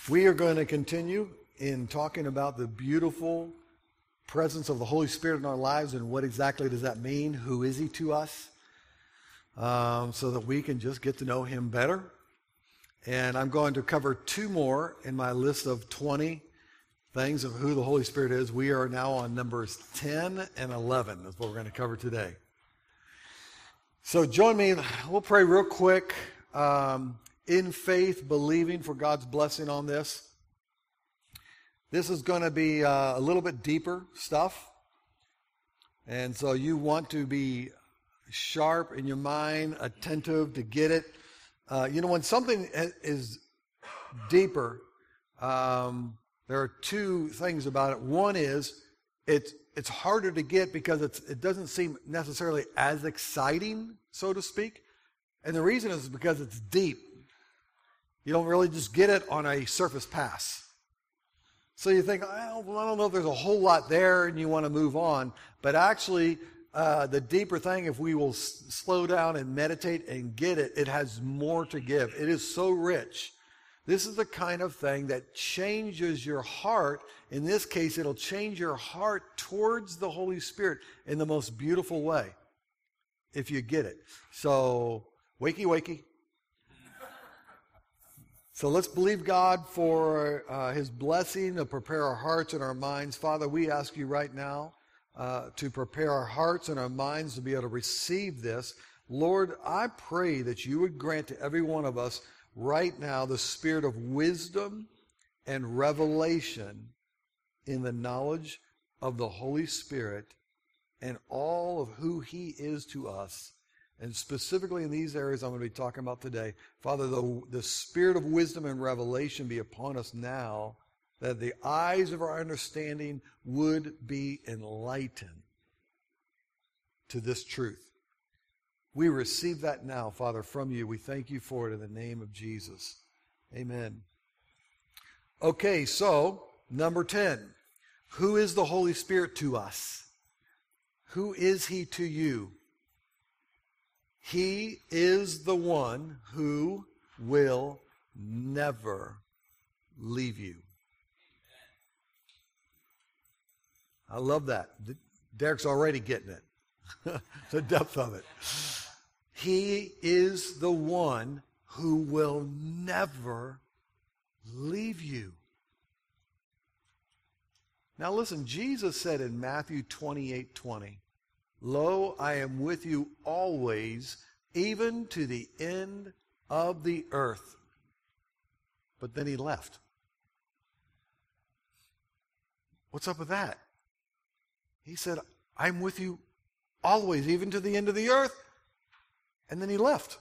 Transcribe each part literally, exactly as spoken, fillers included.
We are going to continue in talking about the beautiful presence of the Holy Spirit in our lives and what exactly does that mean? Who is He to us? Um, so that we can just get to know Him better. And I'm going to cover two more in my list of twenty things of who the Holy Spirit is. We are now on numbers ten and eleven. That's what we're going to cover today. So join me. We'll pray real quick. Um, in faith, believing for God's blessing on this. This is going to be uh, a little bit deeper stuff. And so you want to be sharp in your mind, attentive to get it. Uh, you know, when something is deeper, um, there are two things about it. One is it's it's harder to get because it's it doesn't seem necessarily as exciting, so to speak. And the reason is because it's deep. You don't really just get it on a surface pass. So you think, oh, well, I don't know if there's a whole lot there, and you want to move on. But actually, uh, the deeper thing, if we will s- slow down and meditate and get it, it has more to give. It is so rich. This is the kind of thing that changes your heart. In this case, it'll change your heart towards the Holy Spirit in the most beautiful way, if you get it. So, wakey, wakey. So let's believe God for uh, His blessing to prepare our hearts and our minds. Father, we ask you right now uh, to prepare our hearts and our minds to be able to receive this. Lord, I pray that you would grant to every one of us right now the spirit of wisdom and revelation in the knowledge of the Holy Spirit and all of who He is to us. And specifically in these areas I'm going to be talking about today. Father, the, the spirit of wisdom and revelation be upon us now, that the eyes of our understanding would be enlightened to this truth. We receive that now, Father, from you. We thank you for it in the name of Jesus. Amen. Okay, so number ten. Who is the Holy Spirit to us? Who is He to you? He is the one who will never leave you. I love that. Derek's already getting it. The depth of it. He is the one who will never leave you. Now listen, Jesus said in Matthew twenty-eight twenty, "Lo, I am with you always, even to the end of the earth." But then He left. What's up with that? He said, I'm with you always, even to the end of the earth. And then He left.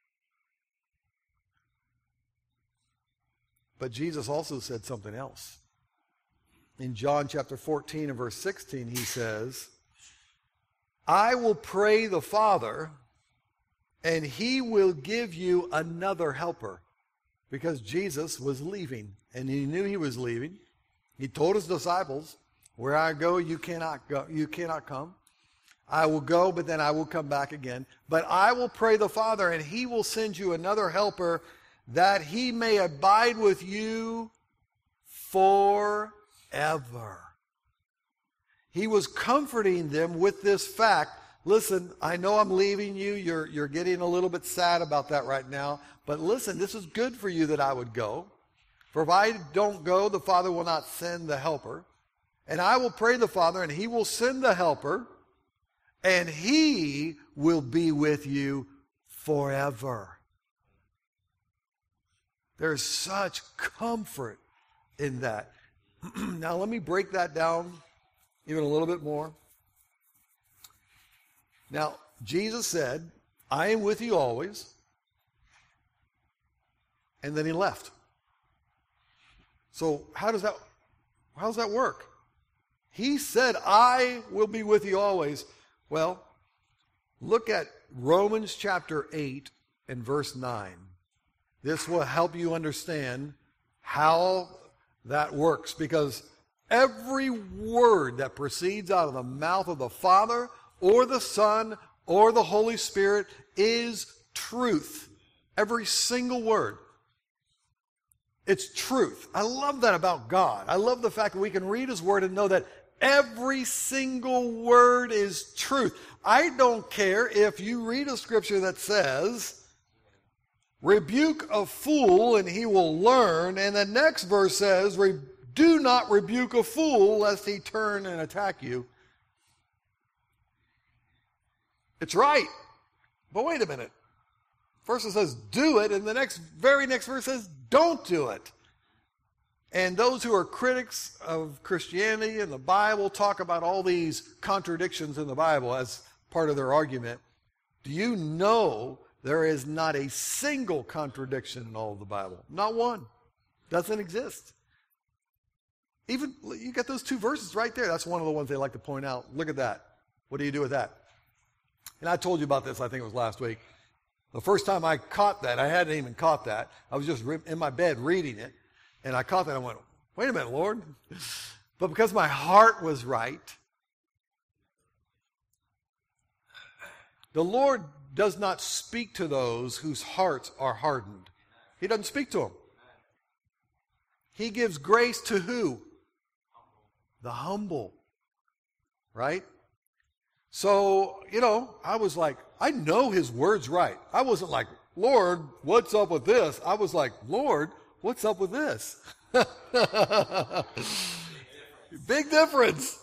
But Jesus also said something else. In John chapter fourteen and verse sixteen, He says, I will pray the Father, and He will give you another helper. Because Jesus was leaving, and He knew He was leaving. He told His disciples, where I go, you cannot go, you cannot come. I will go, but then I will come back again. But I will pray the Father, and He will send you another helper, that He may abide with you forever. He was comforting them with this fact. Listen, I know I'm leaving you. You're, you're getting a little bit sad about that right now. But listen, this is good for you that I would go. For if I don't go, the Father will not send the helper. And I will pray the Father, and He will send the helper, and He will be with you forever. There's such comfort in that. Now let me break that down even a little bit more. Now, Jesus said, I am with you always. And then He left. So how does that, how does that work? He said, I will be with you always. Well, look at Romans chapter eight and verse nine. This will help you understand how that works, because every word that proceeds out of the mouth of the Father or the Son or the Holy Spirit is truth. Every single word. It's truth. I love that about God. I love the fact that we can read His Word and know that every single word is truth. I don't care if you read a scripture that says, rebuke a fool and he will learn, and the next verse says, do not rebuke a fool lest he turn and attack you. It's right. But wait a minute. First it says, do it, and the next, very next verse says, don't do it. And those who are critics of Christianity and the Bible talk about all these contradictions in the Bible as part of their argument. Do you know there is not a single contradiction in all of the Bible? Not one. Doesn't exist. Even, you got those two verses right there. That's one of the ones they like to point out. Look at that. What do you do with that? And I told you about this, I think it was last week. The first time I caught that, I hadn't even caught that. I was just in my bed reading it. And I caught that. I went, wait a minute, Lord. But because my heart was right, the Lord does not speak to those whose hearts are hardened. He doesn't speak to them. He gives grace to who? The humble. Right? So, you know, I was like, I know His Word's right. I wasn't like, Lord, what's up with this? I was like, Lord, what's up with this? Big difference.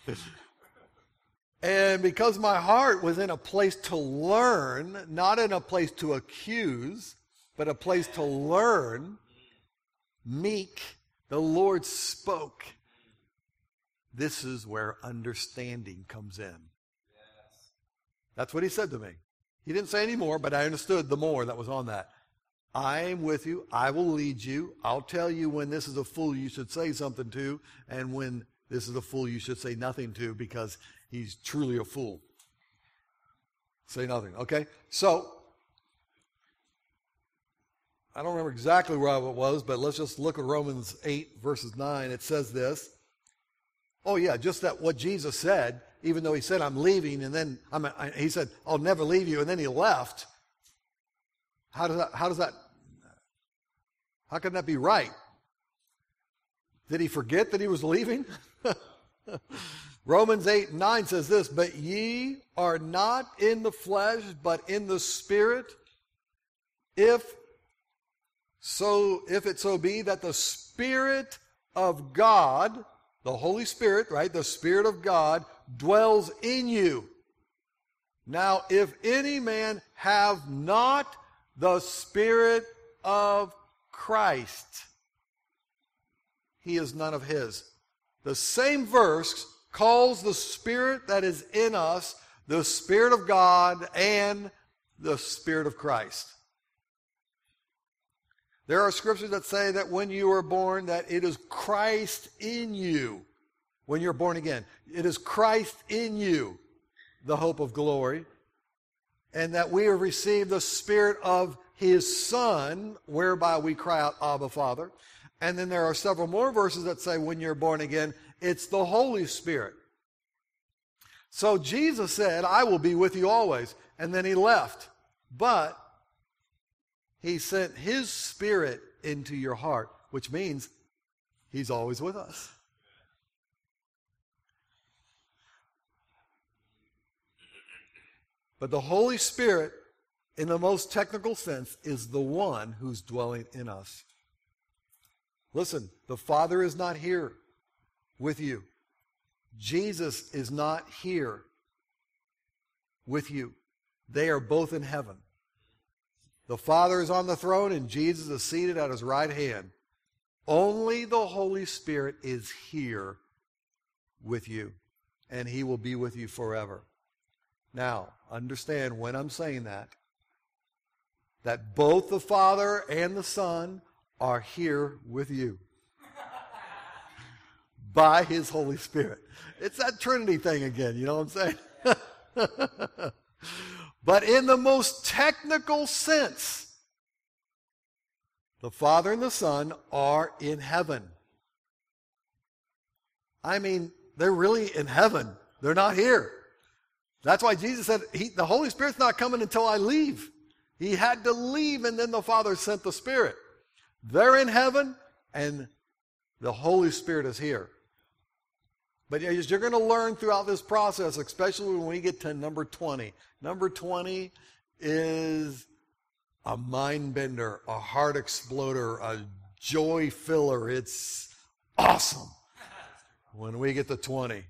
And because my heart was in a place to learn, not in a place to accuse, but a place to learn, meek, the Lord spoke. This is where understanding comes in. That's what He said to me. He didn't say any more, but I understood the more that was on that. I am with you. I will lead you. I'll tell you when this is a fool you should say something to, and when this is a fool you should say nothing to, because he's truly a fool. Say nothing, okay? So, I don't remember exactly where it was, but let's just look at Romans eight, verses nine. It says this. Oh, yeah, just that what Jesus said, even though He said, I'm leaving, and then I'm, I, He said, I'll never leave you, and then He left. How does that, how does that, how can that be right? Did He forget that He was leaving? Romans eight nine says this, but ye are not in the flesh, but in the Spirit, if so, if it so be that the Spirit of God, the Holy Spirit, right, the Spirit of God dwells in you. Now, if any man have not the Spirit of Christ, he is none of His. The same verse calls the Spirit that is in us the Spirit of God and the Spirit of Christ. There are scriptures that say that when you are born, that it is Christ in you. When you're born again, it is Christ in you, the hope of glory. And that we have received the Spirit of His Son, whereby we cry out, Abba, Father. And then there are several more verses that say when you're born again, it's the Holy Spirit. So Jesus said, I will be with you always. And then He left. But He sent His Spirit into your heart, which means He's always with us. But the Holy Spirit, in the most technical sense, is the one who's dwelling in us. Listen, the Father is not here with you. Jesus is not here with you. They are both in heaven. The Father is on the throne and Jesus is seated at His right hand. Only the Holy Spirit is here with you, and He will be with you forever. Now, understand when I'm saying that, that both the Father and the Son are here with you by His Holy Spirit. It's that Trinity thing again, you know what I'm saying? But in the most technical sense, the Father and the Son are in heaven. I mean, they're really in heaven. They're not here. That's why Jesus said, he, the Holy Spirit's not coming until I leave. He had to leave, and then the Father sent the Spirit. They're in heaven, and the Holy Spirit is here. But as you're going to learn throughout this process, especially when we get to number twenty. Number twenty is a mind bender, a heart exploder, a joy filler. It's awesome when we get to twenty.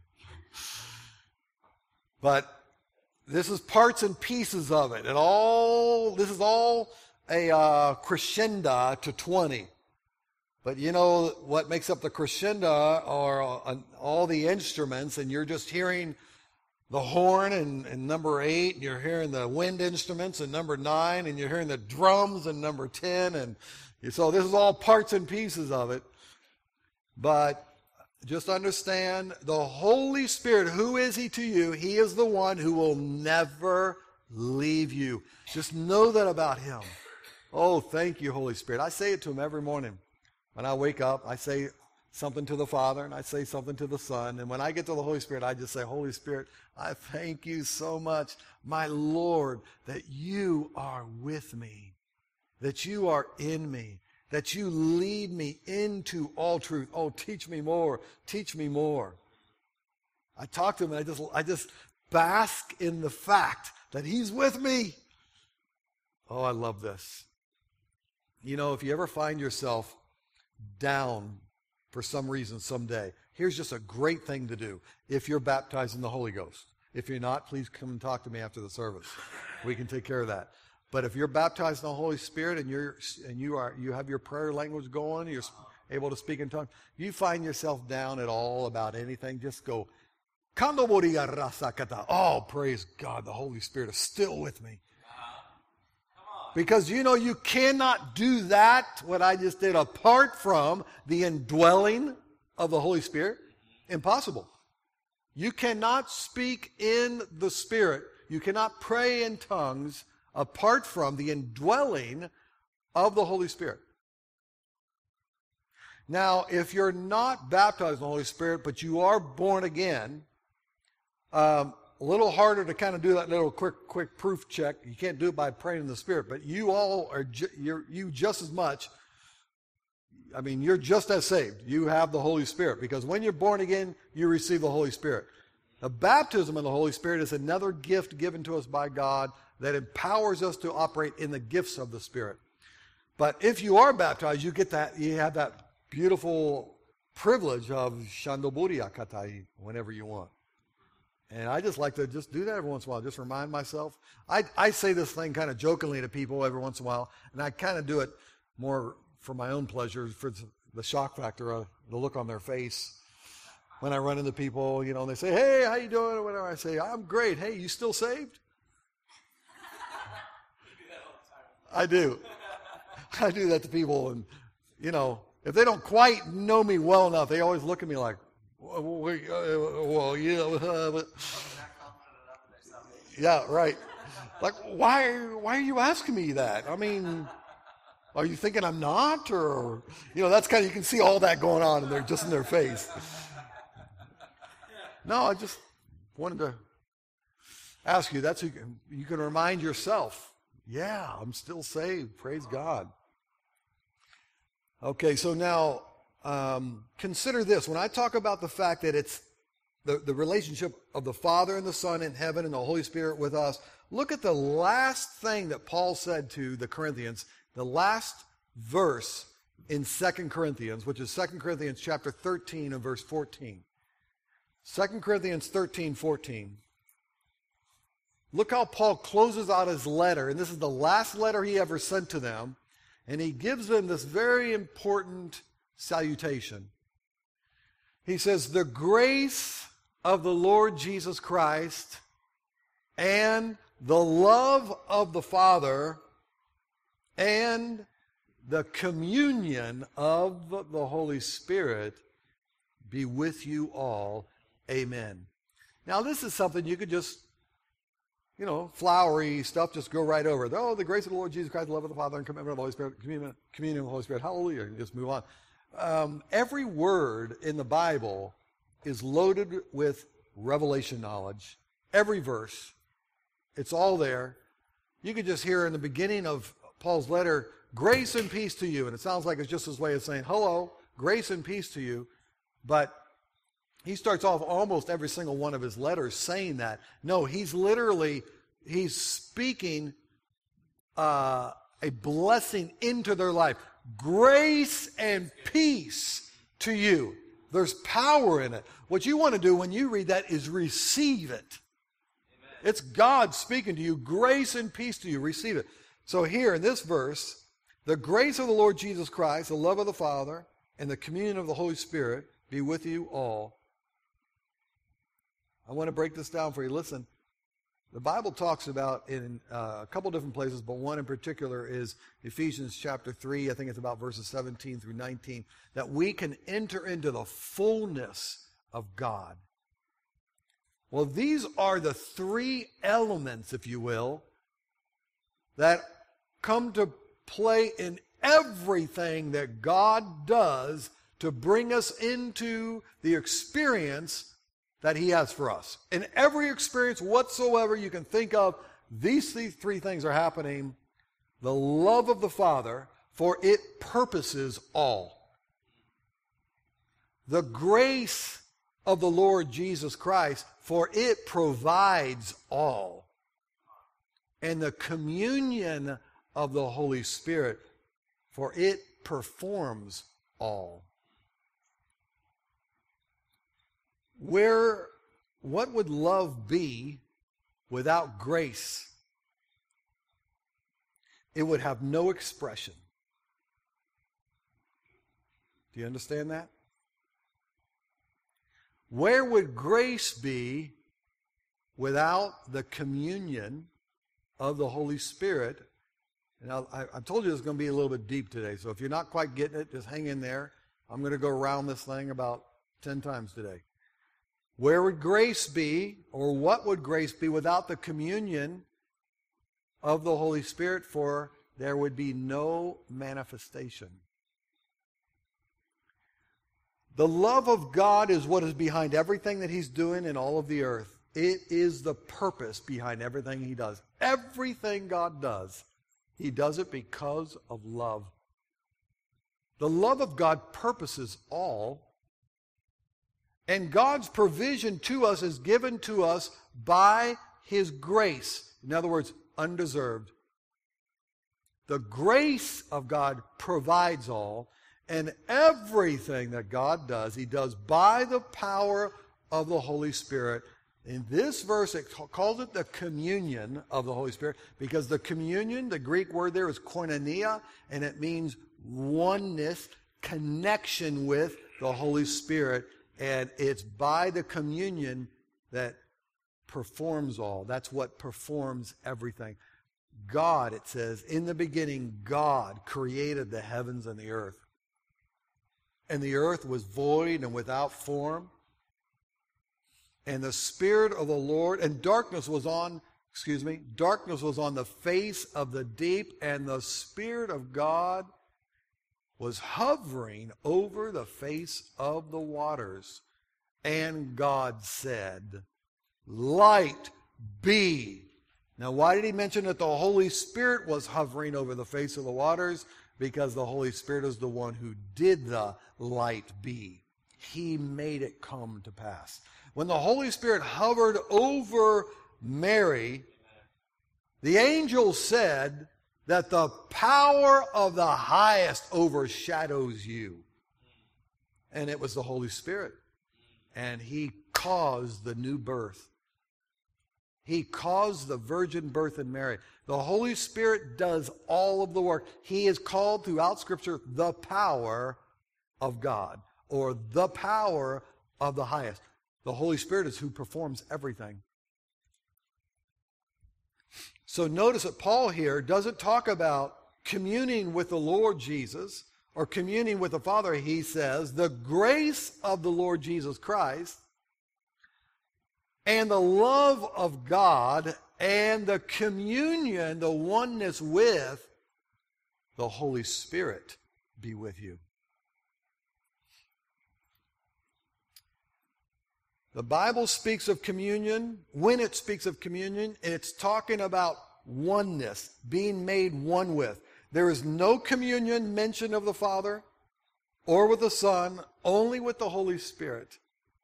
But this is parts and pieces of it. And all this is all a uh, crescendo to twenty. But you know what makes up the crescendo are uh, all the instruments, and you're just hearing the horn in, in number eight, and you're hearing the wind instruments in number nine, and you're hearing the drums in number ten, and so this is all parts and pieces of it. But just understand the Holy Spirit, who is He to you? He is the one who will never leave you. Just know that about Him. Oh, thank you, Holy Spirit. I say it to Him every morning. When I wake up, I say something to the Father, and I say something to the Son. And when I get to the Holy Spirit, I just say, Holy Spirit, I thank you so much, my Lord, that you are with me, that you are in me, that you lead me into all truth. Oh, teach me more. Teach me more. I talk to Him, and I just, I just bask in the fact that He's with me. Oh, I love this. You know, if you ever find yourself down for some reason someday, here's just a great thing to do if you're baptized in the Holy Ghost. If you're not, please come and talk to me after the service. We can take care of that. But if you're baptized in the Holy Spirit and you're and you are you have your prayer language going, you're able to speak in tongues, you find yourself down at all about anything, just go, oh, praise God, the Holy Spirit is still with me. Because, you know, you cannot do that, what I just did, apart from the indwelling of the Holy Spirit. Impossible. You cannot speak in the Spirit. You cannot pray in tongues apart from the indwelling of the Holy Spirit. Now, if you're not baptized in the Holy Spirit, but you are born again, um, a little harder to kind of do that little quick quick proof check. You can't do it by praying in the Spirit, but you all are ju- you're, you just as much. I mean, you're just as saved. You have the Holy Spirit, because when you're born again, you receive the Holy Spirit. The baptism in the Holy Spirit is another gift given to us by God that empowers us to operate in the gifts of the Spirit. But if you are baptized, you get that. You have that beautiful privilege of Shandoburia Katai whenever you want. And I just like to just do that every once in a while, just remind myself. I, I say this thing kind of jokingly to people every once in a while, and I kind of do it more for my own pleasure, for the shock factor, uh, the look on their face. When I run into people, you know, and they say, hey, how you doing, or whatever, I say, I'm great. Hey, you still saved? I do. I do that to people, and, you know, if they don't quite know me well enough, they always look at me like, well, yeah, uh, but, yeah, right. Like, why, why are you asking me that? I mean, are you thinking I'm not, or you know, that's kind of, you can see all that going on, and they're just in their face. No, I just wanted to ask you. That's you can, you can remind yourself. Yeah, I'm still saved. Praise God. Okay, so now. Um, consider this. When I talk about the fact that it's the, the relationship of the Father and the Son in heaven and the Holy Spirit with us, look at the last thing that Paul said to the Corinthians, the last verse in Second Corinthians, which is Second Corinthians chapter thirteen and verse fourteen. Second Corinthians thirteen, fourteen. Look how Paul closes out his letter, and this is the last letter he ever sent to them, and he gives them this very important salutation. He says, the grace of the Lord Jesus Christ and the love of the Father and the communion of the Holy Spirit be with you all. Amen. Now, this is something you could just, you know, flowery stuff, just go right over. Oh, the grace of the Lord Jesus Christ, the love of the Father, and commitment of the Holy Spirit, communion, communion of the Holy Spirit. Hallelujah. And just move on. Um, every word in the Bible is loaded with revelation knowledge. Every verse. It's all there. You could just hear in the beginning of Paul's letter, grace and peace to you. And it sounds like it's just his way of saying, hello, grace and peace to you. But he starts off almost every single one of his letters saying that. No, he's literally, he's speaking uh, a blessing into their life. Grace and peace to you. There's power in it. What you want to do when you read that is receive it. Amen. It's God speaking to you. Grace and peace to you. Receive it. So here in this verse, the grace of the Lord Jesus Christ, the love of the Father, and the communion of the Holy Spirit be with you all. I want to break this down for you. Listen, the Bible talks about in uh, a couple different places, but one in particular is Ephesians chapter three. I think it's about verses seventeen through nineteen, that we can enter into the fullness of God. Well, these are the three elements, if you will, that come to play in everything that God does to bring us into the experience that he has for us. In every experience whatsoever you can think of, these three things are happening. The love of the Father, for it purposes all. The grace of the Lord Jesus Christ, for it provides all. And the communion of the Holy Spirit, for it performs all. Where, what would love be without grace? It would have no expression. Do you understand that? Where would grace be without the communion of the Holy Spirit? And I, I told you it's going to be a little bit deep today, so if you're not quite getting it, just hang in there. I'm going to go around this thing about ten times today. Where would grace be, or what would grace be without the communion of the Holy Spirit? For there would be no manifestation. The love of God is what is behind everything that he's doing in all of the earth. It is the purpose behind everything he does. Everything God does, he does it because of love. The love of God purposes all. And God's provision to us is given to us by his grace. In other words, undeserved. The grace of God provides all, and everything that God does, he does by the power of the Holy Spirit. In this verse, it calls it the communion of the Holy Spirit, because the communion, the Greek word there is koinonia, and it means oneness, connection with the Holy Spirit. And it's by the communion that performs all. That's what performs everything. God, it says, in the beginning, God created the heavens and the earth. And the earth was void and without form. And the Spirit of the Lord, and darkness was on, excuse me, darkness was on the face of the deep, and the Spirit of God was hovering over the face of the waters. And God said, light be. Now, why did he mention that the Holy Spirit was hovering over the face of the waters? Because the Holy Spirit is the one who did the light be. He made it come to pass. When the Holy Spirit hovered over Mary, the angel said that the power of the highest overshadows you. And it was the Holy Spirit. And he caused the new birth. He caused the virgin birth in Mary. The Holy Spirit does all of the work. He is called throughout Scripture the power of God, or the power of the highest. The Holy Spirit is who performs everything. So notice that Paul here doesn't talk about communing with the Lord Jesus or communing with the Father. He says the grace of the Lord Jesus Christ and the love of God and the communion, the oneness with the Holy Spirit be with you. The Bible speaks of communion. When it speaks of communion, it's talking about oneness, being made one with. There is no communion mentioned of the Father or with the Son, only with the Holy Spirit.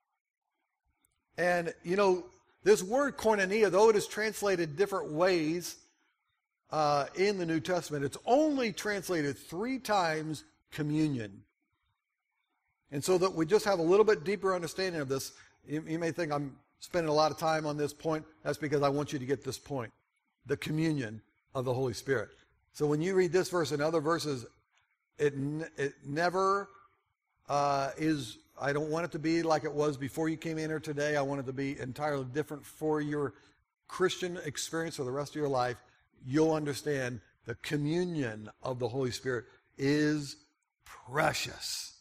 And, you know, this word koinonia, though it is translated different ways uh, in the New Testament, it's only translated three times communion. And so that we just have a little bit deeper understanding of this, you, you may think I'm spending a lot of time on this point. That's because I want you to get this point, the communion of the Holy Spirit. So when you read this verse and other verses, it, it never uh, is, I don't want it to be like it was before you came in here today. I want it to be entirely different for your Christian experience for the rest of your life. You'll understand the communion of the Holy Spirit is precious.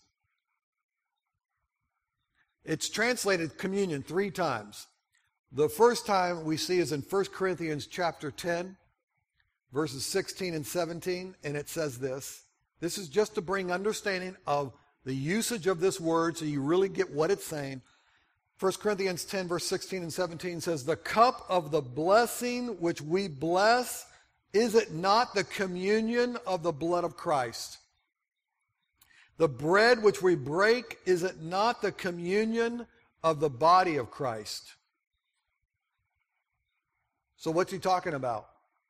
It's translated communion three times. The first time we see is in First Corinthians chapter ten, verses sixteen and seventeen, and it says this. This is just to bring understanding of the usage of this word so you really get what it's saying. First Corinthians ten, verse sixteen and seventeen says, "The cup of the blessing which we bless, is it not the communion of the blood of Christ? The bread which we break, is it not the communion of the body of Christ?" So what's he talking about?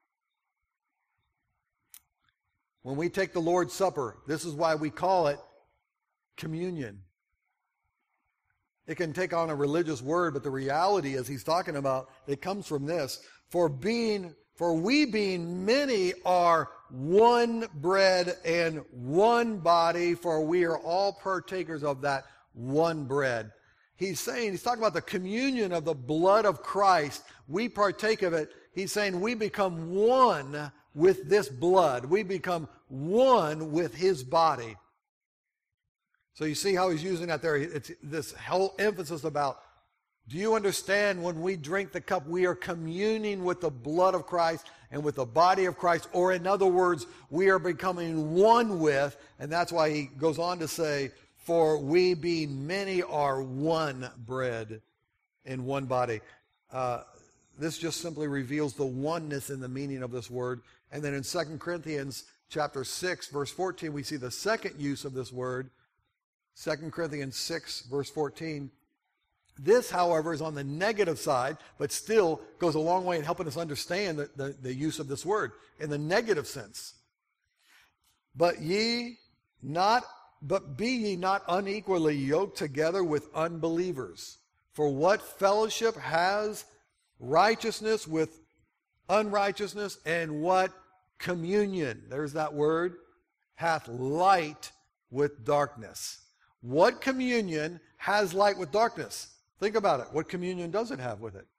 When we take the Lord's Supper, this is why we call it communion. It can take on a religious word, but the reality is he's talking about, it comes from this. For being, for we being many are one bread and one body, for we are all partakers of that one bread. He's saying, he's talking about the communion of the blood of Christ. We partake of it. He's saying we become one with this blood. We become one with his body. So you see how he's using that there. It's this whole emphasis about, do you understand when we drink the cup, we are communing with the blood of Christ and with the body of Christ, or in other words, we are becoming one with, and that's why he goes on to say, for we being many are one bread in one body. Uh, this just simply reveals the oneness in the meaning of this word. And then in Second Corinthians chapter six, verse fourteen, we see the second use of this word. Second Corinthians six, verse fourteen. This, however, is on the negative side, but still goes a long way in helping us understand the, the, the use of this word in the negative sense. But ye not, but be ye not unequally yoked together with unbelievers. For what fellowship has righteousness with unrighteousness, and what communion, there's that word, hath light with darkness? What communion has light with darkness? Think about it. What communion does it have with it?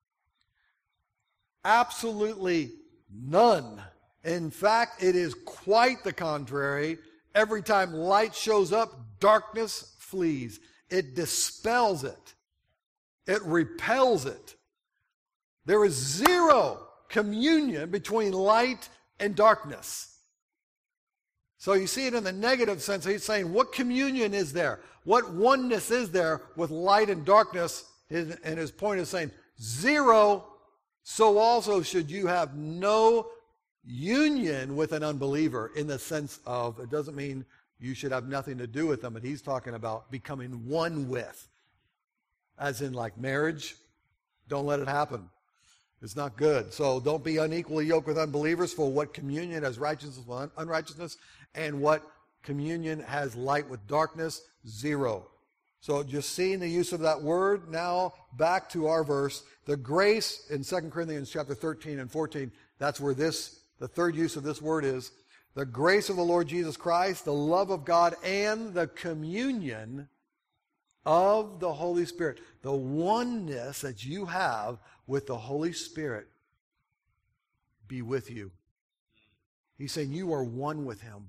Absolutely none. In fact, it is quite the contrary. Every time light shows up, darkness flees. It dispels it. It repels it. There is zero communion between light and darkness. So you see it in the negative sense. He's saying, what communion is there? What oneness is there with light and darkness? And his point is saying, zero. So also should you have no union with an unbeliever, in the sense of, it doesn't mean you should have nothing to do with them, but he's talking about becoming one with. As in like marriage, don't let it happen. It's not good. So don't be unequally yoked with unbelievers. For what communion has righteousness with unrighteousness, and what communion has light with darkness? Zero. So just seeing the use of that word. Now back to our verse. The grace in Second Corinthians chapter thirteen and fourteen, that's where this, the third use of this word is. The grace of the Lord Jesus Christ, the love of God, and the communion of the Holy Spirit. The oneness that you have with the Holy Spirit be with you. He's saying you are one with him.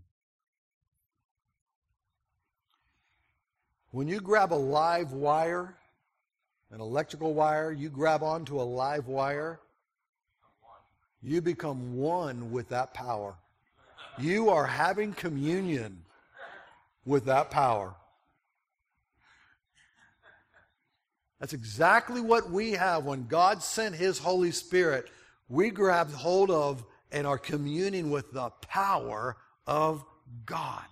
When you grab a live wire, an electrical wire, you grab onto a live wire, you become one with that power. You are having communion with that power. That's exactly what we have when God sent his Holy Spirit. We grabbed hold of and are communing with the power of God.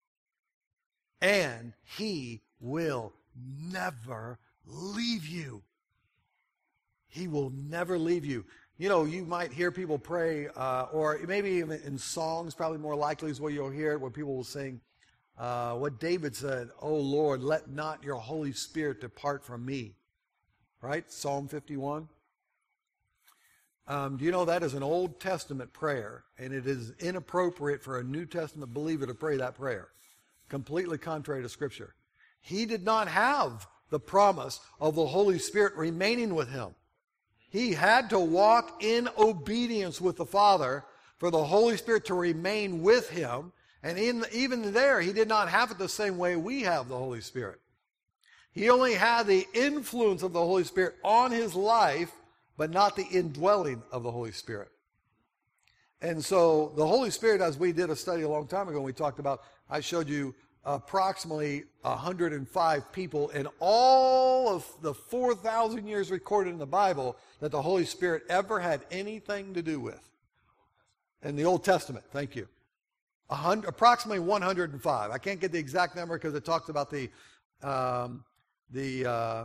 And He will never leave you. He will never leave you. You know, you might hear people pray, uh, or maybe even in songs, probably more likely is where you'll hear it, where people will sing uh, what David said, "Oh Lord, let not your Holy Spirit depart from me." Right? Psalm fifty-one. Um, do you know that is an Old Testament prayer, and it is inappropriate for a New Testament believer to pray that prayer. Completely contrary to Scripture. He did not have the promise of the Holy Spirit remaining with him. He had to walk in obedience with the Father for the Holy Spirit to remain with him. And in, even there, he did not have it the same way we have the Holy Spirit. He only had the influence of the Holy Spirit on his life, but not the indwelling of the Holy Spirit. And so the Holy Spirit, as we did a study a long time ago, we talked about, I showed you approximately one hundred five people in all of the four thousand years recorded in the Bible that the Holy Spirit ever had anything to do with. In the Old Testament, thank you. one hundred, approximately one hundred five. I can't get the exact number because it talks about the, um, the uh,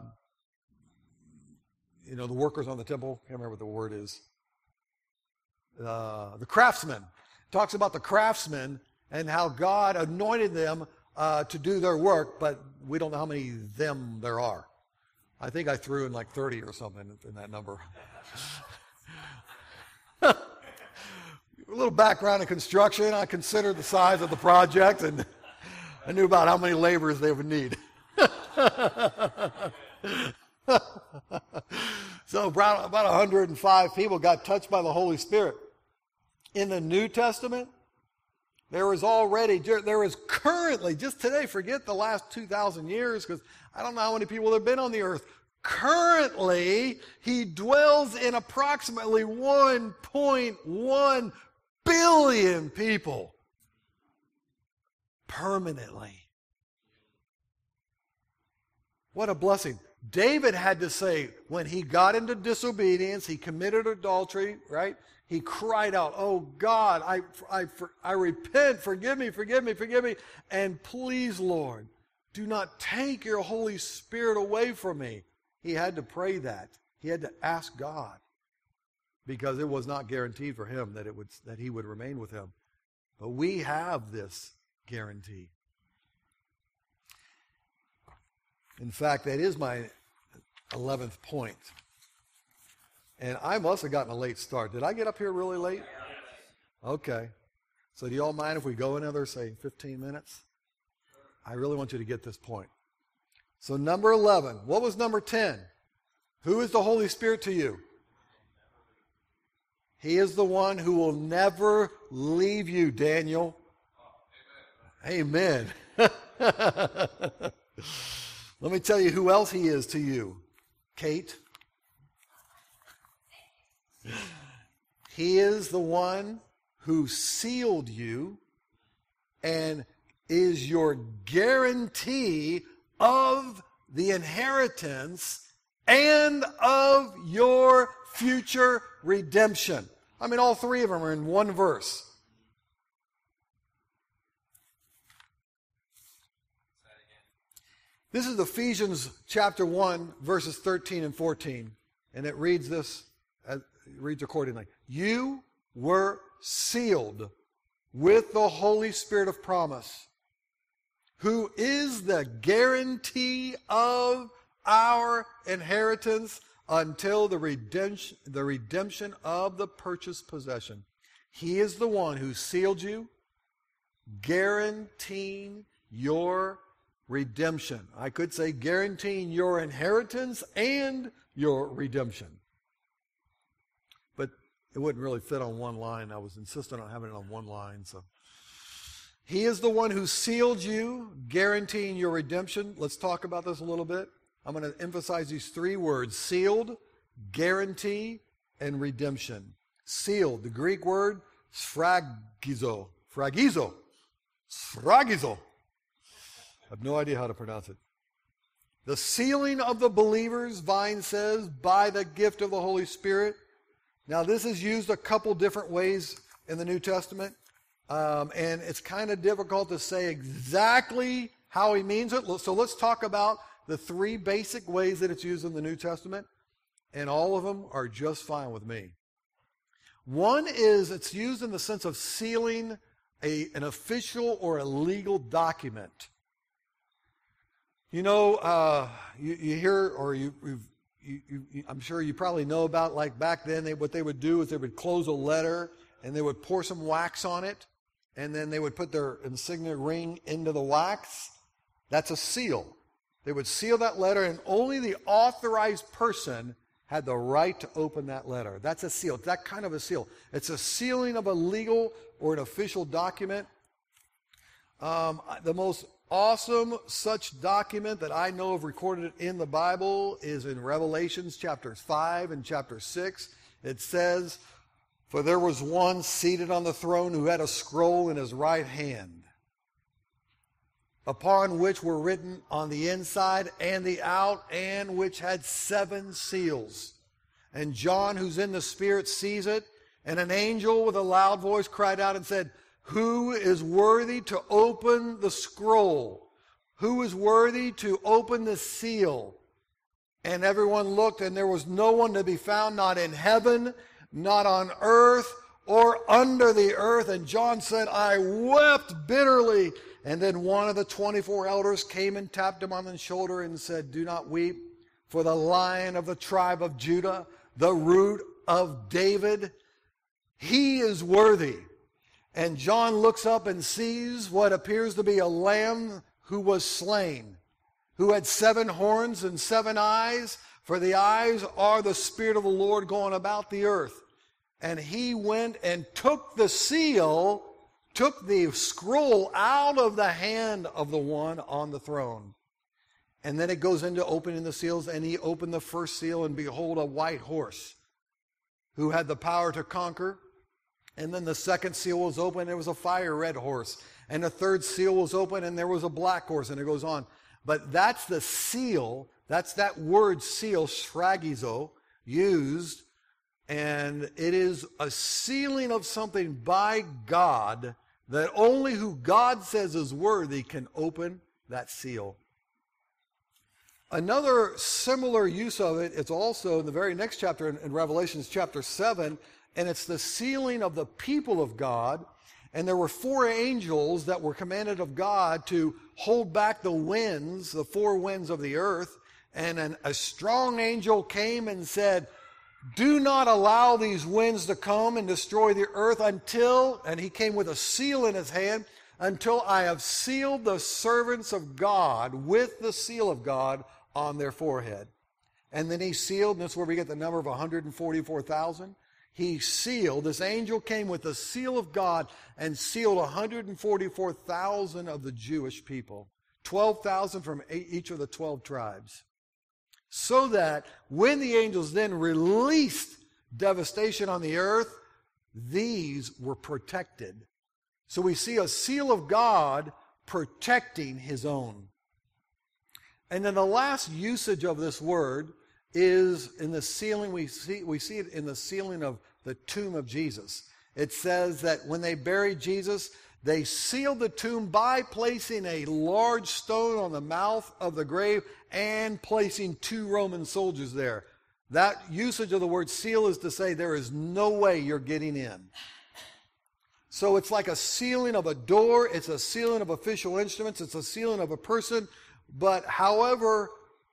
you know, the workers on the temple. I can't remember what the word is. Uh, the craftsmen. It talks about the craftsmen and how God anointed them uh, to do their work, but we don't know how many them there are. I think I threw in like thirty or something in that number. A little background in construction. I considered the size of the project, and I knew about how many laborers they would need. So about, about one hundred five people got touched by the Holy Spirit. In the New Testament, there is already, there is currently, just today, forget the last two thousand years, because I don't know how many people have been on the earth. Currently, he dwells in approximately one point one billion people. Permanently. What a blessing. David had to say, when he got into disobedience, he committed adultery, right? He cried out, "Oh God, I, I, I repent, forgive me, forgive me, forgive me, and please, Lord, do not take your Holy Spirit away from me." He had to pray that. He had to ask God, because it was not guaranteed for him that it would that he would remain with him. But we have this guarantee. In fact, that is my eleventh point. And I must have gotten a late start. Did I get up here really late? Okay. So do you all mind if we go another, say, fifteen minutes? I really want you to get this point. So number eleven. What was number ten? Who is the Holy Spirit to you? He is the one who will never leave you, Daniel. Amen. Let me tell you who else he is to you. Kate. He is the one who sealed you and is your guarantee of the inheritance and of your future redemption. I mean, all three of them are in one verse. This is Ephesians chapter one, verses thirteen and fourteen. And it reads this, it reads accordingly. You were sealed with the Holy Spirit of promise, who is the guarantee of our inheritance until the redemption, the redemption of the purchased possession. He is the one who sealed you, guaranteeing your redemption. I could say guaranteeing your inheritance and your redemption. But it wouldn't really fit on one line. I was insistent on having it on one line. So he is the one who sealed you, guaranteeing your redemption. Let's talk about this a little bit. I'm going to emphasize these three words: sealed, guarantee, and redemption. Sealed, the Greek word, sphragizo. Phragizo. Sphragizo. I have no idea how to pronounce it. The sealing of the believers, Vine says, by the gift of the Holy Spirit. Now, this is used a couple different ways in the New Testament. Um, and it's kind of difficult to say exactly how he means it. So let's talk about the three basic ways that it's used in the New Testament. And all of them are just fine with me. One is it's used in the sense of sealing a, an official or a legal document. You know, uh, you, you hear, or you, you, you, you, I'm sure you probably know about, like back then, they, what they would do is they would close a letter and they would pour some wax on it, and then they would put their insignia ring into the wax. That's a seal. They would seal that letter, and only the authorized person had the right to open that letter. That's a seal. It's that kind of a seal. It's a sealing of a legal or an official document. Um, the most awesome such document that I know of recorded in the Bible is in Revelations chapters five and chapter six. It says, "For there was one seated on the throne who had a scroll in his right hand, upon which were written on the inside and the out, and which had seven seals. And John, who's in the Spirit, sees it, and an angel with a loud voice cried out and said, 'Who is worthy to open the scroll? Who is worthy to open the seal?' And everyone looked, and there was no one to be found, not in heaven, not on earth, or under the earth. And John said, 'I wept bitterly.' And then one of the twenty-four elders came and tapped him on the shoulder and said, 'Do not weep, for the Lion of the tribe of Judah, the Root of David, he is worthy.' And John looks up and sees what appears to be a lamb who was slain, who had seven horns and seven eyes, for the eyes are the Spirit of the Lord going about the earth. And he went and took the seal, took the scroll out of the hand of the one on the throne." And then it goes into opening the seals, and he opened the first seal, and behold, a white horse who had the power to conquer. And then the second seal was open, and there was a fire red horse. And the third seal was open, and there was a black horse, and it goes on. But that's the seal, that's that word seal, sphragizo, used, and it is a sealing of something by God that only who God says is worthy can open that seal. Another similar use of it is also in the very next chapter in, in Revelations chapter seven, and it's the sealing of the people of God. And there were four angels that were commanded of God to hold back the winds, the four winds of the earth. And an, a strong angel came and said, "Do not allow these winds to come and destroy the earth until," and he came with a seal in his hand, "until I have sealed the servants of God with the seal of God on their forehead." And then he sealed, and that's where we get the number of one hundred forty-four thousand. He sealed, this angel came with the seal of God and sealed one hundred forty-four thousand of the Jewish people, twelve thousand from each of the twelve tribes. So that when the angels then released devastation on the earth, these were protected. So we see a seal of God protecting his own. And then the last usage of this word is in the sealing. We see, we see it in the sealing of the tomb of Jesus. It says that when they buried Jesus, they sealed the tomb by placing a large stone on the mouth of the grave and placing two Roman soldiers there. That usage of the word seal is to say there is no way you're getting in. So it's like a sealing of a door. It's a sealing of official instruments. It's a sealing of a person. But however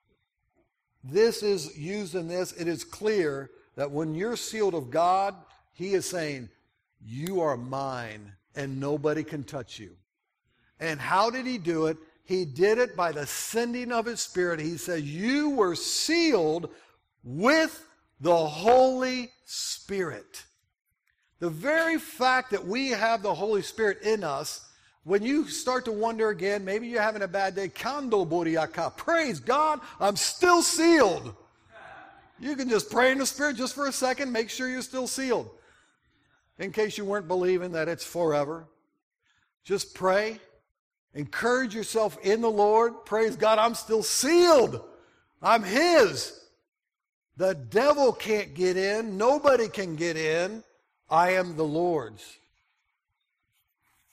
this is used in this, it is clear that when you're sealed of God, he is saying, "You are mine, and nobody can touch you." And how did he do it? He did it by the sending of his Spirit. He said, "You were sealed with the Holy Spirit." The very fact that we have the Holy Spirit in us, when you start to wonder again, maybe you're having a bad day, Kando Boriaka, praise God, I'm still sealed. You can just pray in the Spirit just for a second, make sure you're still sealed. In case you weren't believing that it's forever. Just pray. Encourage yourself in the Lord. Praise God, I'm still sealed. I'm his. The devil can't get in. Nobody can get in. I am the Lord's.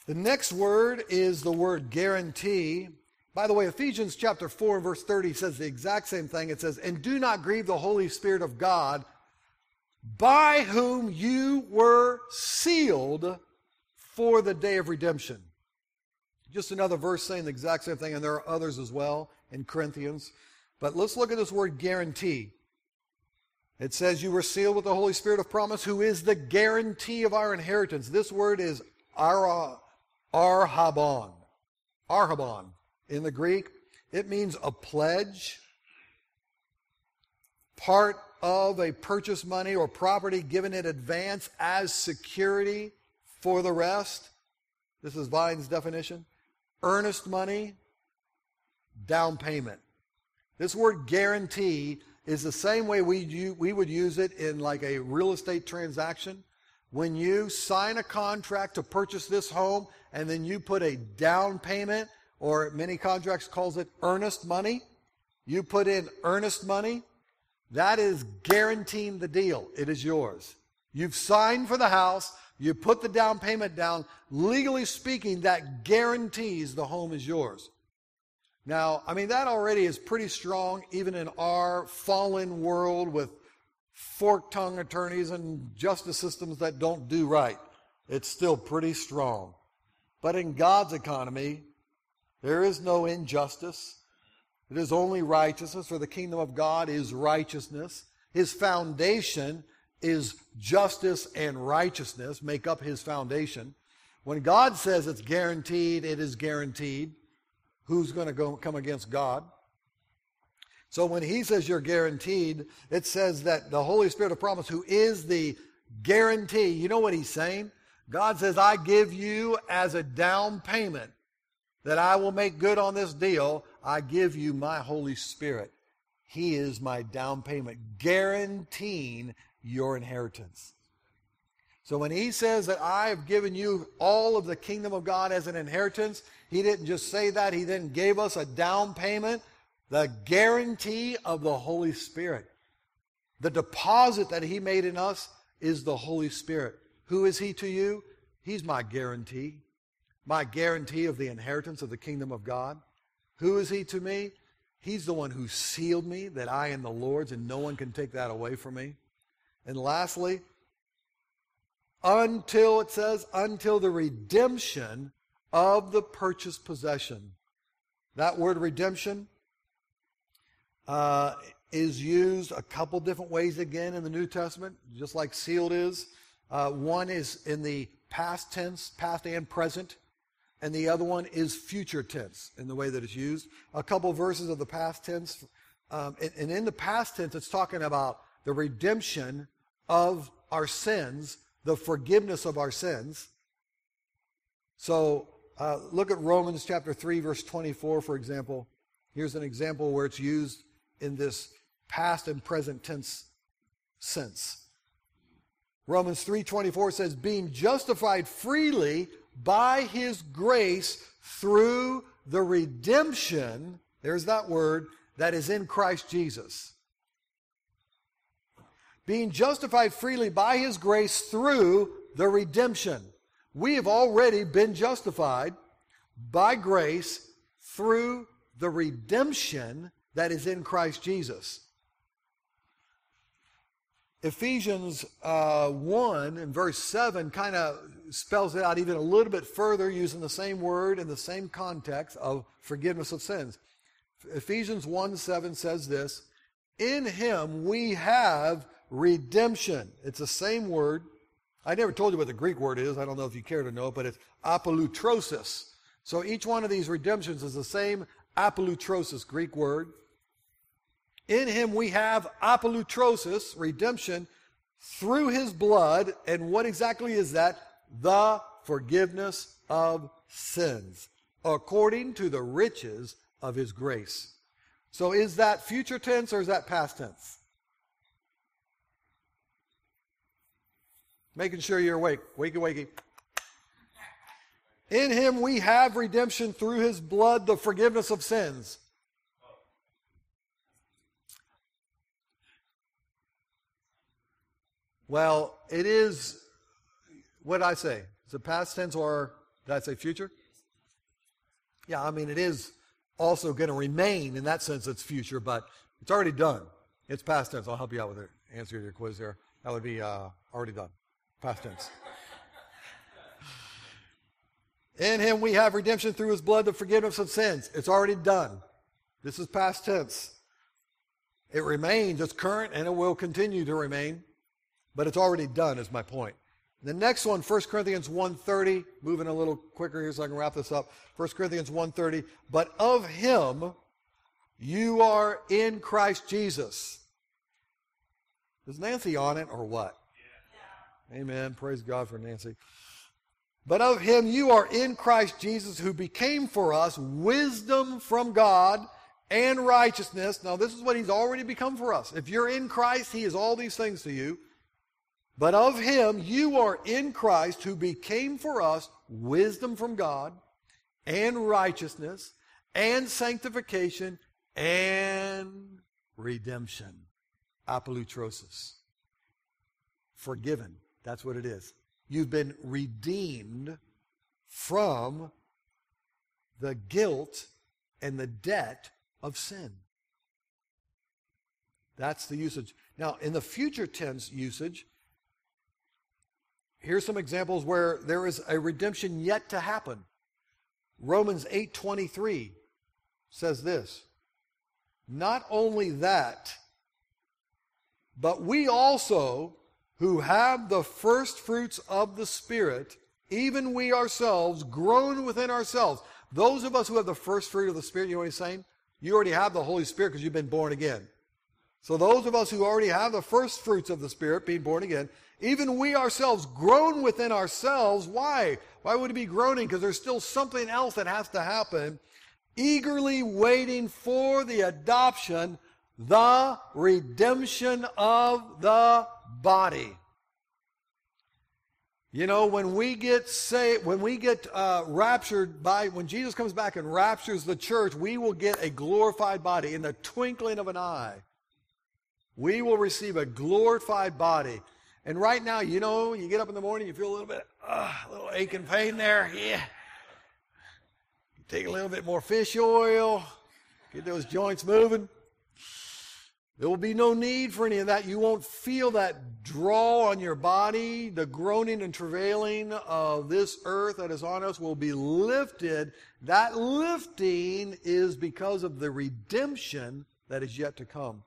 The next word is the word guarantee. By the way, Ephesians chapter four and verse thirty says the exact same thing. It says, and do not grieve the Holy Spirit of God, by whom you were sealed for the day of redemption. Just another verse saying the exact same thing, and there are others as well in Corinthians. But let's look at this word guarantee. It says you were sealed with the Holy Spirit of promise, who is the guarantee of our inheritance. This word is ara, arhabon. Arhabon. In the Greek, it means a pledge, part of a purchase money or property given in advance as security for the rest. This is Vine's definition. Earnest money, down payment. This word guarantee is the same way we we would use it in like a real estate transaction. When you sign a contract to purchase this home and then you put a down payment, or many contracts calls it earnest money. You put in earnest money, that is guaranteeing the deal. It is yours. You've signed for the house, you put the down payment down. Legally speaking, that guarantees the home is yours. Now, I mean, that already is pretty strong, even in our fallen world with fork-tongued attorneys and justice systems that don't do right. It's still pretty strong. But in God's economy, there is no injustice. It is only righteousness, for the kingdom of God is righteousness. His foundation is justice and righteousness, make up his foundation. When God says it's guaranteed, it is guaranteed. Who's going to go come against God? So when he says you're guaranteed, it says that the Holy Spirit of promise, who is the guarantee, you know what he's saying? God says, I give you as a down payment that I will make good on this deal. I give you my Holy Spirit. He is my down payment, guaranteeing your inheritance. So when he says that I have given you all of the kingdom of God as an inheritance, he didn't just say that. He then gave us a down payment, the guarantee of the Holy Spirit. The deposit that he made in us is the Holy Spirit. Who is he to you? He's my guarantee. My guarantee of the inheritance of the kingdom of God. Who is he to me? He's the one who sealed me, that I am the Lord's, and no one can take that away from me. And lastly, until, it says, until the redemption of the purchased possession. That word redemption uh, is used a couple different ways again in the New Testament, just like sealed is. Uh, one is in the past tense, past and present, and the other one is future tense in the way that it's used. A couple verses of the past tense, um, and, and in the past tense, it's talking about the redemption of our sins, the forgiveness of our sins. So uh, look at Romans chapter three, verse twenty-four, for example. Here's an example where it's used in this past and present tense sense. Romans three twenty-four says, being justified freely by his grace through the redemption, there's that word, that is in Christ Jesus. Being justified freely by his grace through the redemption. We have already been justified by grace through the redemption that is in Christ Jesus. Ephesians uh, one and verse seven kind of spells it out even a little bit further, using the same word in the same context of forgiveness of sins. Ephesians one seven says this, in him we have redemption. It's the same word. I never told you what the Greek word is. I don't know if you care to know it, but it's apolutrosis. So each one of these redemptions is the same apolutrosis Greek word. In him we have apolutrosis, redemption, through his blood. And what exactly is that? The forgiveness of sins, according to the riches of his grace. So is that future tense or is that past tense? Making sure you're awake. Wakey, wakey. In him we have redemption through his blood, the forgiveness of sins. Well, it is, what did I say? Is it past tense or Did I say future? Yeah, I mean, it is also going to remain. In that sense, it's future, but it's already done. It's past tense. I'll help you out with it. Answer your quiz there. That would be uh, already done. Past tense. In him we have redemption through his blood, the forgiveness of sins. It's already done. This is past tense. It remains, it's current, and it will continue to remain. But it's already done, is my point. The next one, First Corinthians one thirty, moving a little quicker here so I can wrap this up. First Corinthians one thirty, but of him you are in Christ Jesus. Is Nancy on it or what? Yeah. Amen. Praise God for Nancy. But of him you are in Christ Jesus, who became for us wisdom from God and righteousness. Now this is what he's already become for us. If you're in Christ, he is all these things to you. But of him you are in Christ, who became for us wisdom from God and righteousness and sanctification and redemption. Apolutrosis. Forgiven. That's what it is. You've been redeemed from the guilt and the debt of sin. That's the usage. Now, in the future tense usage, here's some examples where there is a redemption yet to happen. Romans eight twenty-three says this, not only that, but we also, who have the first fruits of the Spirit, even we ourselves, groan within ourselves. Those of us who have the first fruit of the Spirit, you know what he's saying? You already have the Holy Spirit because you've been born again. So those of us who already have the first fruits of the Spirit, being born again, even we ourselves groan within ourselves. Why? Why would it be groaning? Because there's still something else that has to happen. Eagerly waiting for the adoption, the redemption of the body. You know, when we get saved, when we get uh, raptured by, when Jesus comes back and raptures the church, we will get a glorified body in the twinkling of an eye. We will receive a glorified body. And right now, you know, you get up in the morning, you feel a little bit, uh, a little ache and pain there. Yeah. Take a little bit more fish oil, get those joints moving. There will be no need for any of that. You won't feel that draw on your body. The groaning and travailing of this earth that is on us will be lifted. That lifting is because of the redemption that is yet to come.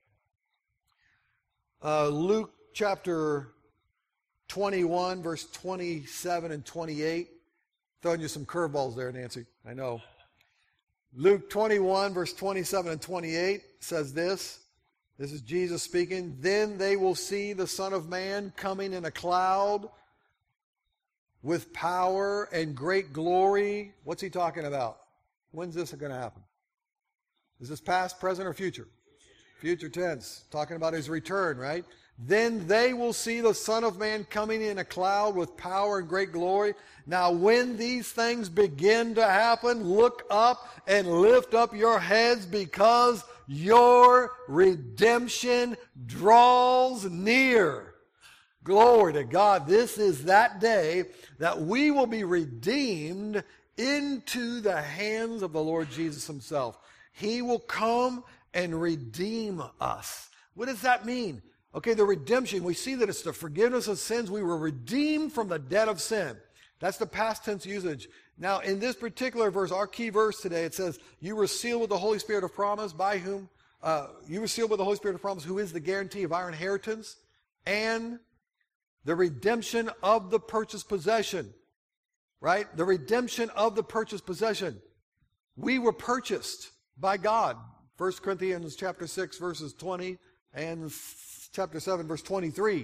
Uh, Luke chapter twenty-one, verse twenty-seven and twenty-eight. Throwing you some curveballs there, Nancy. I know. Luke twenty-one, verse twenty-seven and twenty-eight says this. This is Jesus speaking. Then they will see the Son of Man coming in a cloud with power and great glory. What's he talking about? When's this going to happen? Is this past, present, or future? Future tense. Talking about his return, right? Then they will see the Son of Man coming in a cloud with power and great glory. Now when these things begin to happen, look up and lift up your heads, because your redemption draws near. Glory to God. This is that day that we will be redeemed into the hands of the Lord Jesus himself. He will come and redeem us. What does that mean? Okay, the redemption, we see that it's the forgiveness of sins. We were redeemed from the debt of sin. That's the past tense usage. Now, in this particular verse, our key verse today, it says, you were sealed with the Holy Spirit of promise, by whom, uh, you were sealed with the Holy Spirit of promise, who is the guarantee of our inheritance, and the redemption of the purchased possession. Right? The redemption of the purchased possession. We were purchased by God. First Corinthians chapter six, verses twenty, and chapter seven, verse twenty-three.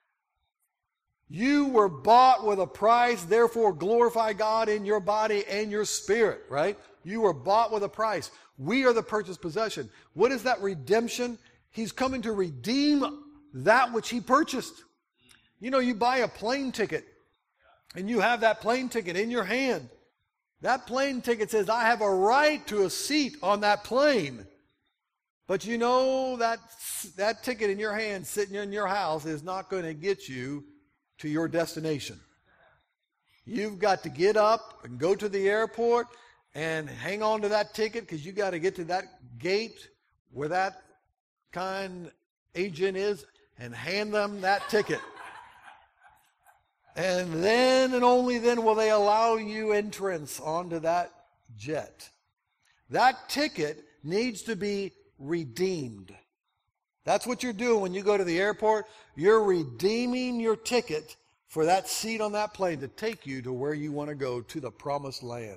You were bought with a price, therefore glorify God in your body and your spirit, right? You were bought with a price. We are the purchased possession. What is that redemption? He's coming to redeem that which he purchased. You know, you buy a plane ticket, and you have that plane ticket in your hand. That plane ticket says, I have a right to a seat on that plane. But you know that that ticket in your hand sitting in your house is not going to get you to your destination. You've got to get up and go to the airport and hang on to that ticket because you got to get to that gate where that kind agent is and hand them that ticket. And then and only then will they allow you entrance onto that jet. That ticket needs to be redeemed. That's what you're doing when you go to the airport. You're redeeming your ticket for that seat on that plane to take you to where you want to go, to the promised land.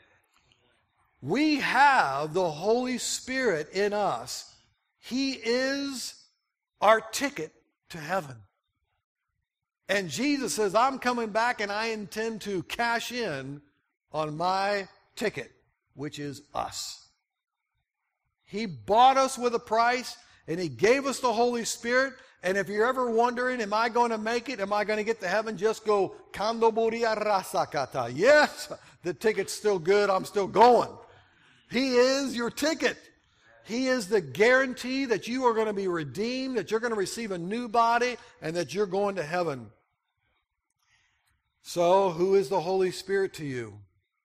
We have the Holy Spirit in us. He is our ticket to heaven. And Jesus says, I'm coming back and I intend to cash in on my ticket, which is us. He bought us with a price and He gave us the Holy Spirit. And if you're ever wondering, am I going to make it? Am I going to get to heaven? Just go, Kando Buria Rasakata. Yes, the ticket's still good. I'm still going. He is your ticket. He is the guarantee that you are going to be redeemed, that you're going to receive a new body, and that you're going to heaven. So, who is the Holy Spirit to you?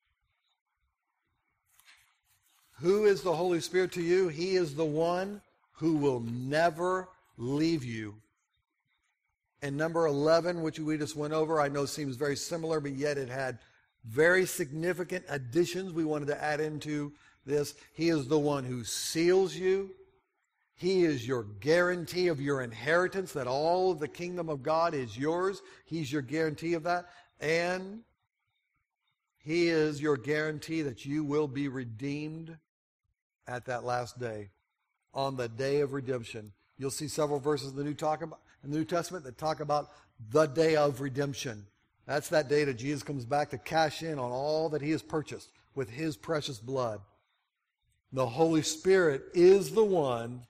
Who is the Holy Spirit to you? He is the one who will never leave you. And number eleven, which we just went over, I know seems very similar, but yet it had very significant additions we wanted to add into this. He is the one who seals you. He is your guarantee of your inheritance, that all of the kingdom of God is yours. He's your guarantee of that. And He is your guarantee that you will be redeemed at that last day, on the day of redemption. You'll see several verses in the New, talk about, in the New Testament that talk about the day of redemption. That's that day that Jesus comes back to cash in on all that He has purchased with His precious blood. The Holy Spirit is the one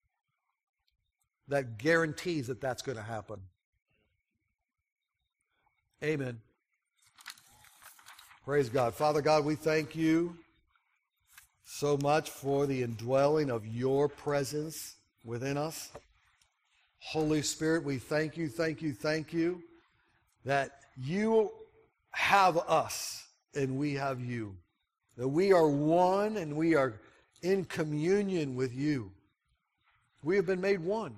that guarantees that that's going to happen. Amen. Praise God. Father God, we thank You so much for the indwelling of Your presence within us. Holy Spirit, we thank You, thank You, thank You that You have us and we have You. That we are one and we are in communion with You. We have been made one.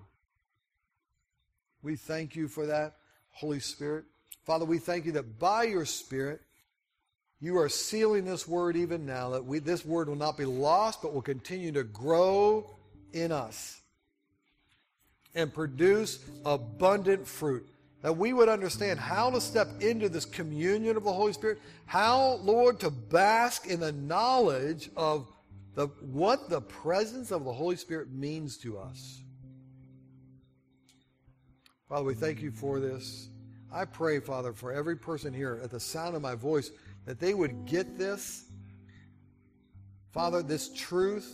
We thank You for that, Holy Spirit. Father, we thank You that by Your Spirit, You are sealing this word even now, that we, this word will not be lost, but will continue to grow in us and produce abundant fruit. That we would understand how to step into this communion of the Holy Spirit, how, Lord, to bask in the knowledge of the, what the presence of the Holy Spirit means to us. Father, we thank You for this. I pray, Father, for every person here at the sound of my voice, that they would get this, Father, this truth,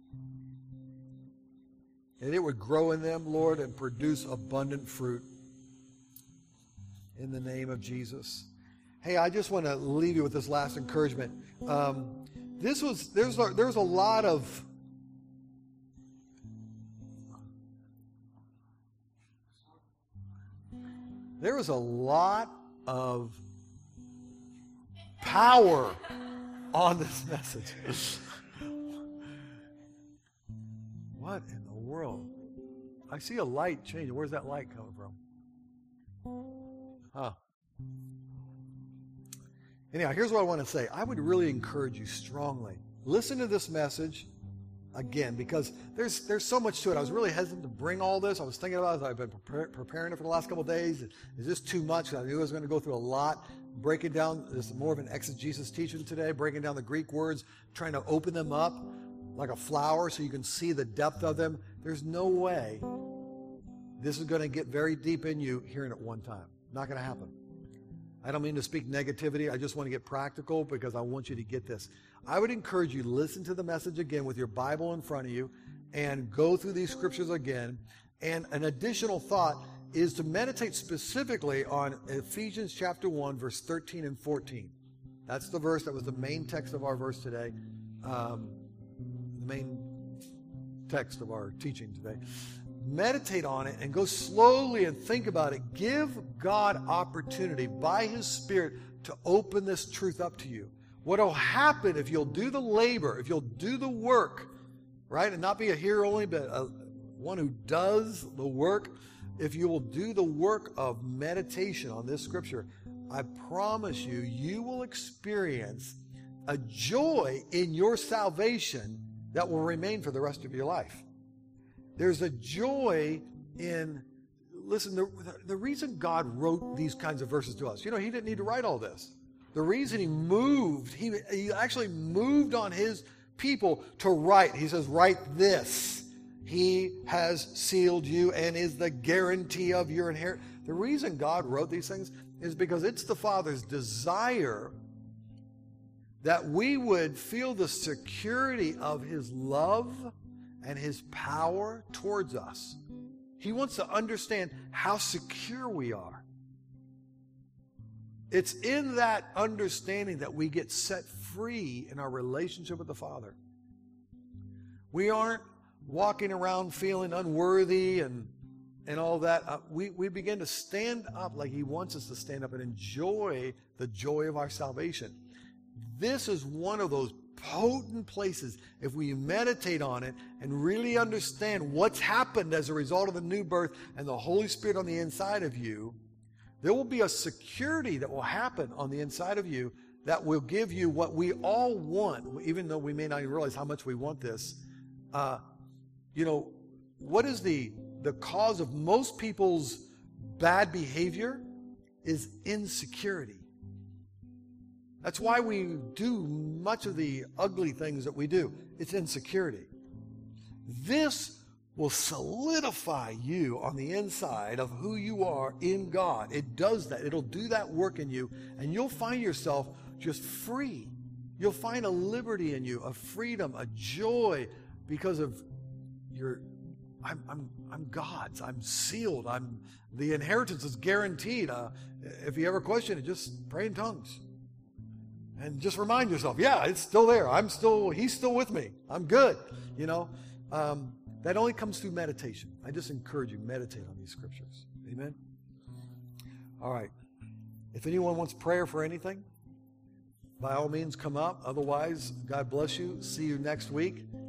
and it would grow in them, Lord, and produce abundant fruit. In the name of Jesus. Hey, I just want to leave you with this last encouragement. Um, this was there's a, there's a lot of there was a lot of power on this message. What in the world? I see a light changing. Where's that light coming from? Huh. Anyhow, here's what I want to say. I would really encourage you strongly. Listen to this message again, because there's there's so much to it. I was really hesitant to bring all this. I was thinking about it. I've been prepare, preparing it for the last couple of days. Is this too much? I knew I was going to go through a lot. Breaking down, this is more of an exegesis teaching today, breaking down the Greek words, trying to open them up like a flower so you can see the depth of them. There's no way this is going to get very deep in you hearing it one time. Not going to happen. I don't mean to speak negativity. I just want to get practical because I want you to get this. I would encourage you to listen to the message again with your Bible in front of you and go through these scriptures again. And an additional thought is to meditate specifically on Ephesians chapter one, verse thirteen and fourteen. That's the verse that was the main text of our verse today. Um, the main text of our teaching today. Meditate on it and go slowly and think about it. Give God opportunity by His Spirit to open this truth up to you. What will happen if you'll do the labor, if you'll do the work, right? And not be a hearer only, but a, one who does the work. If you will do the work of meditation on this scripture, I promise you, you will experience a joy in your salvation that will remain for the rest of your life. There's a joy in, listen, the, the reason God wrote these kinds of verses to us, you know, he didn't need to write all this. The reason he moved, he, he actually moved on his people to write. He says, write this. He has sealed you and is the guarantee of your inheritance. The reason God wrote these things is because it's the Father's desire that we would feel the security of his love and his power towards us. He wants to understand how secure we are. It's in that understanding that we get set free in our relationship with the Father. We aren't walking around feeling unworthy and, and all that. Uh, we, we begin to stand up like he wants us to stand up and enjoy the joy of our salvation. This is one of those potent places. If we meditate on it and really understand what's happened as a result of the new birth and the Holy Spirit on the inside of you, there will be a security that will happen on the inside of you that will give you what we all want, even though we may not even realize how much we want this. Uh, you know, what is the, the cause of most people's bad behavior is insecurity. That's why we do much of the ugly things that we do. It's insecurity. This will solidify you on the inside of who you are in God. It does that. It'll do that work in you, and you'll find yourself just free. You'll find a liberty in you, a freedom, a joy, because of your, I'm, I'm, I'm God's. I'm sealed. I'm, the inheritance is guaranteed. Uh, if you ever question it, just pray in tongues. And just remind yourself, yeah, it's still there. I'm still, he's still with me. I'm good. You know, um, that only comes through meditation. I just encourage you, meditate on these scriptures. Amen? All right. If anyone wants prayer for anything, by all means, come up. Otherwise, God bless you. See you next week.